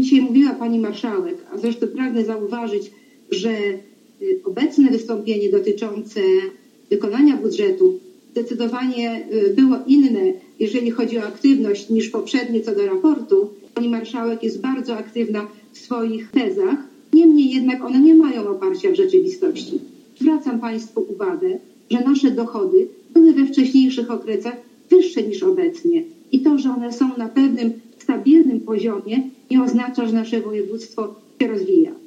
dzisiaj mówiła pani marszałek, a zresztą pragnę zauważyć, że obecne wystąpienie dotyczące wykonania budżetu zdecydowanie było inne, jeżeli chodzi o aktywność, niż poprzednie co do raportu. Pani marszałek jest bardzo aktywna w swoich tezach, niemniej jednak one nie mają oparcia w rzeczywistości. Zwracam państwu uwagę, że nasze dochody były we wcześniejszych okresach wyższe niż obecnie i to, że one są na pewnym stabilnym poziomie, nie oznacza, że nasze województwo się rozwija.